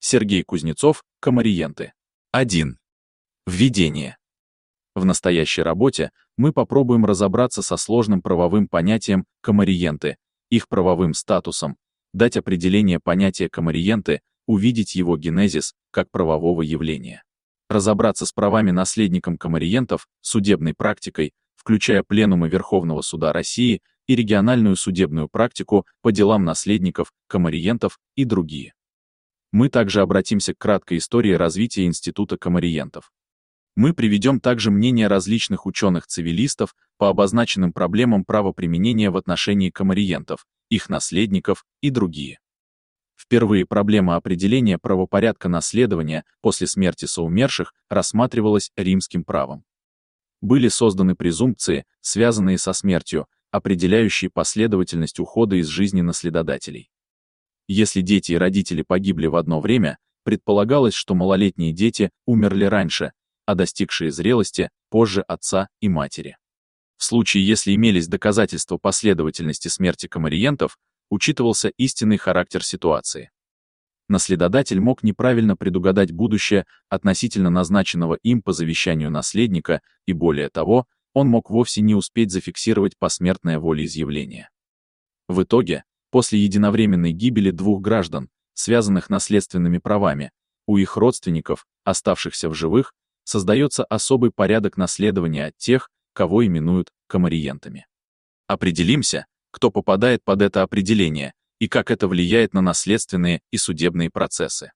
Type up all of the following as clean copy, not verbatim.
Сергей Кузнецов, комариенты. 1. Введение. В настоящей работе мы попробуем разобраться со сложным правовым понятием комариенты, их правовым статусом, дать определение понятия комариенты, увидеть его генезис как правового явления. Разобраться с правами наследников комариентов, судебной практикой, включая пленумы Верховного суда России и региональную судебную практику по делам наследников, комариентов и другие. Мы также обратимся к краткой истории развития института комариентов. Мы приведем также мнения различных ученых-цивилистов по обозначенным проблемам правоприменения в отношении комариентов, их наследников и другие. Впервые проблема определения правопорядка наследования после смерти соумерших рассматривалась римским правом. Были созданы презумпции, связанные со смертью, определяющие последовательность ухода из жизни наследодателей. Если дети и родители погибли в одно время, предполагалось, что малолетние дети умерли раньше, а достигшие зрелости – позже отца и матери. В случае, если имелись доказательства последовательности смерти комариентов, учитывался истинный характер ситуации. Наследодатель мог неправильно предугадать будущее относительно назначенного им по завещанию наследника, и более того, он мог вовсе не успеть зафиксировать посмертное волеизъявление. В итоге, после единовременной гибели двух граждан, связанных наследственными правами, у их родственников, оставшихся в живых, создается особый порядок наследования от тех, кого именуют комариентами. Определимся, кто попадает под это определение и как это влияет на наследственные и судебные процессы.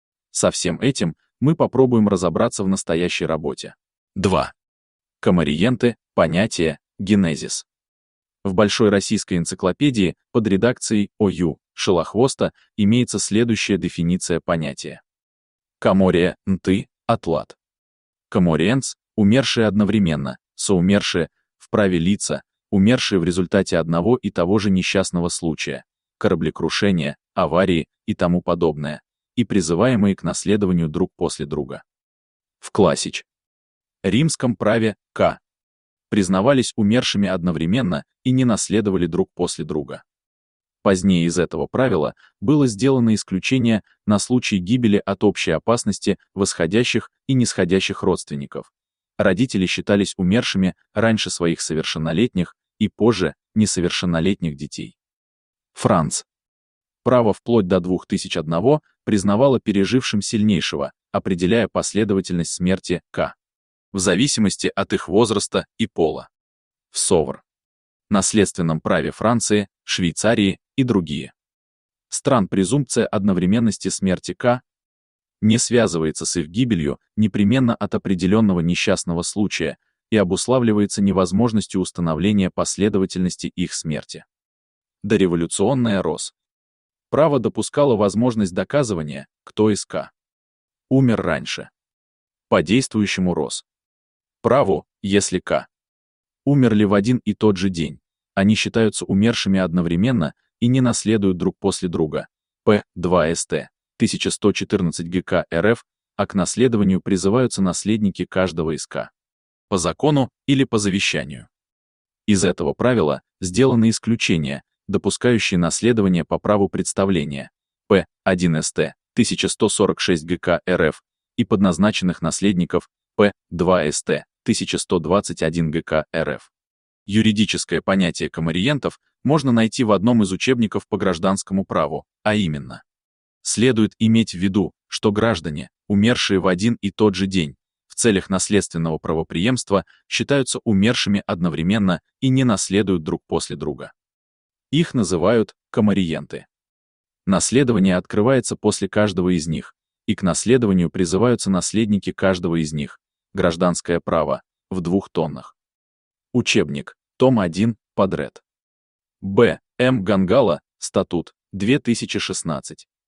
Со всем этим мы попробуем разобраться в настоящей работе. 2. Комариенты, понятие, генезис. В Большой российской энциклопедии под редакцией О.Ю. Шелохвоста имеется следующая дефиниция понятия. Комория, нты, атлат. Комориенс – умершие одновременно, соумершие, в праве лица, умершие в результате одного и того же несчастного случая, кораблекрушения, аварии и тому подобное, и призываемые к наследованию друг после друга. В классич. Римском праве К. Признавались умершими одновременно и не наследовали друг после друга. Позднее из этого правила было сделано исключение на случай гибели от общей опасности восходящих и нисходящих родственников. Родители считались умершими раньше своих совершеннолетних и позже несовершеннолетних детей. Франц. Право вплоть до 2001 признавало пережившим сильнейшего, определяя последовательность смерти К. в зависимости от их возраста и пола. В Совр. Наследственном праве Франции, Швейцарии и другие стран презумпция одновременности смерти К. не связывается с их гибелью непременно от определенного несчастного случая и обуславливается невозможностью установления последовательности их смерти. Дореволюционная РОС. Право допускало возможность доказывания, кто из К. умер раньше. По действующему РОС. Праву, если К. умерли в один и тот же день, они считаются умершими одновременно и не наследуют друг после друга. П. 2 СТ. 1114 ГК РФ, а к наследованию призываются наследники каждого из К. по закону или по завещанию. Из этого правила сделаны исключения, допускающие наследование по праву представления. П. 1 СТ. 1146 ГК РФ и подназначенных наследников П. 2 СТ. 1121 ГК РФ. Юридическое понятие комариентов можно найти в одном из учебников по гражданскому праву, а именно. Следует иметь в виду, что граждане, умершие в один и тот же день, в целях наследственного правопреемства считаются умершими одновременно и не наследуют друг после друга. Их называют комариенты. Наследование открывается после каждого из них, и к наследованию призываются наследники каждого из них. Гражданское право, в 2 томах. Учебник, том 1, подряд. Б. М. Гангала, статут, 2016.